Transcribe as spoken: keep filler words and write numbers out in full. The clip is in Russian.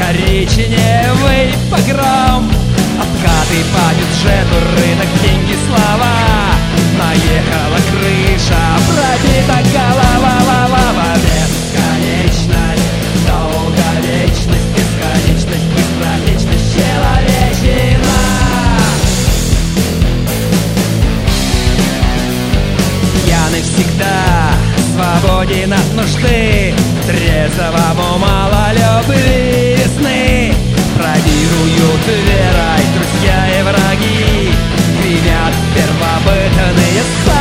коричневый погром. Откаты по бюджету, рынок, деньги, слава. Наехала крыша, пробита голова, лава. Бесконечность, долговечность, бесконечность, беспротечность, человечина. Пьяный всегда свободен от нужды, трезвому мало любви весны. Пробируют верой друзья и враги, гремят первобытные слова.